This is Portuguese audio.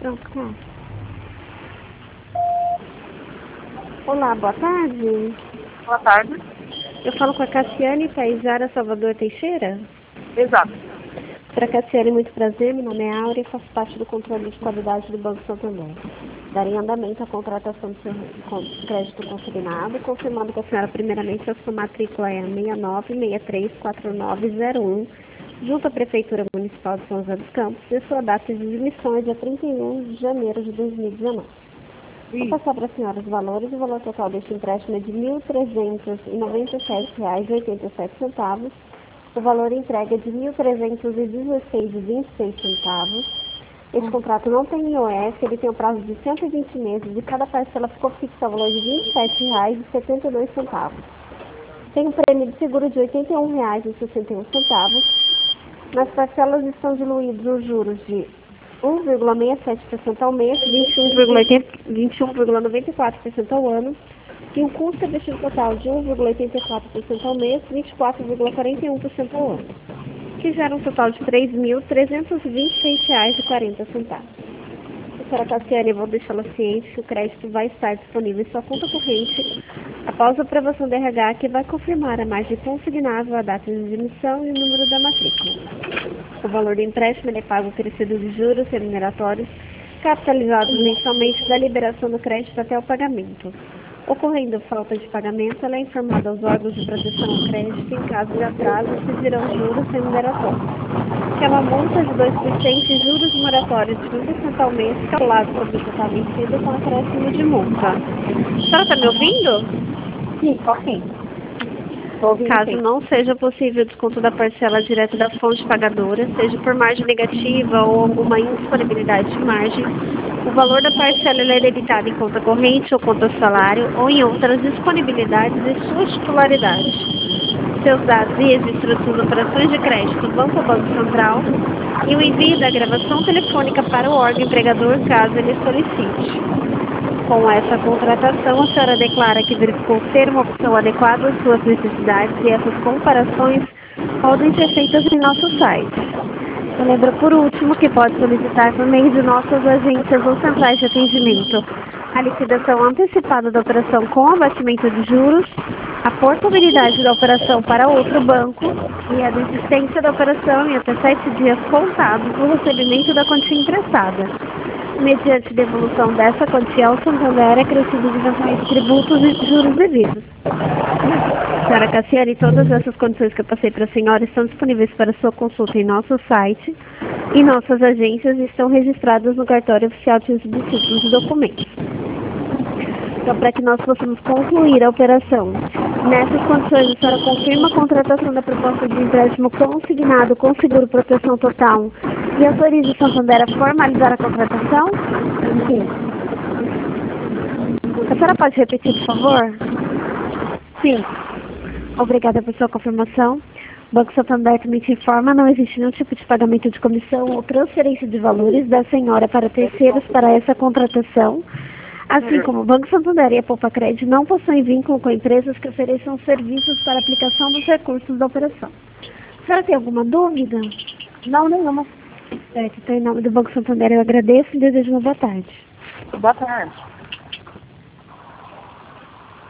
Pronto, tá. Olá, boa tarde. Boa tarde. Eu falo com a Cassiane Taizara Salvador Teixeira. Exato. Para Cassiane, muito prazer. Meu nome é Áurea e faço parte do controle de qualidade do Banco Santander. Darei andamento à contratação do seu crédito consignado, confirmando que a senhora, primeiramente, a sua matrícula é 69634901, junto à Prefeitura Municipal de São José dos Campos, e sua data de admissão é dia 31 de janeiro de 2019. Vou passar para a senhora os valores. O valor total deste empréstimo é de R$ 1.397,87. O valor entregue é de R$ 1.316,26. Este contrato não tem IOF, ele tem um prazo de 120 meses e cada parcela ficou fixa ao valor de R$ 27,72. Tem um prêmio de seguro de R$ 81,61. Nas parcelas estão diluídos os juros de 1,67% ao mês, 21,94% ao ano, e um custo investido total de 1,84% ao mês, 24,41% ao ano, que gera um total de R$ 3.326,40. Senhora Cassiane, eu vou deixá-la ciente que o crédito vai estar disponível em sua conta corrente após a aprovação do RH, que vai confirmar a margem consignável, a data de admissão e o número da matrícula. O valor do empréstimo é pago crescido de juros remuneratórios, capitalizados mensalmente da liberação do crédito até o pagamento. Ocorrendo falta de pagamento, ela é informada aos órgãos de proteção ao crédito em caso de atraso se virão juros remuneratórios, que é uma multa de 2% e juros moratórios de 1% ao mês, calculado sobre o total vencido com acréscimo de multa. A senhora está me ouvindo? Sim, ok. Caso não seja possível o desconto da parcela direto da fonte pagadora, seja por margem negativa ou alguma indisponibilidade de margem, o valor da parcela é debitado em conta corrente ou conta salário ou em outras disponibilidades de sua titularidade. Seus dados e registro de suas operações de crédito vão para o Banco Central e o envio da gravação telefônica para o órgão empregador caso ele solicite. Com essa contratação, a senhora declara que verificou ser uma opção adequada às suas necessidades e essas comparações podem ser feitas em nosso site. Eu lembro, por último, que pode solicitar por meio de nossas agências ou centrais de atendimento a liquidação antecipada da operação com abatimento de juros, a portabilidade da operação para outro banco e a desistência da operação em até 7 dias contados no recebimento da quantia emprestada. Mediante devolução dessa quantia ao Santander, acrescido de eventuais tributos e juros devidos. Senhora Cassiane, todas essas condições que eu passei para a senhora estão disponíveis para sua consulta em nosso site e nossas agências estão registradas no cartório oficial de títulos e documentos. Então, para que nós possamos concluir a operação, nessas condições, a senhora confirma a contratação da proposta de empréstimo consignado com seguro proteção total e autoriza o Santander a formalizar a contratação? Sim. A senhora pode repetir, por favor? Sim. Obrigada por sua confirmação. O Banco Santander também te informa, não existe nenhum tipo de pagamento de comissão ou transferência de valores da senhora para terceiros para essa contratação. Assim como o Banco Santander e a Poupa Crédito não possuem vínculo com empresas que ofereçam serviços para aplicação dos recursos da operação. A senhora tem alguma dúvida? Não, nenhuma. Certo, então em nome do Banco Santander eu agradeço e desejo uma boa tarde. Boa tarde.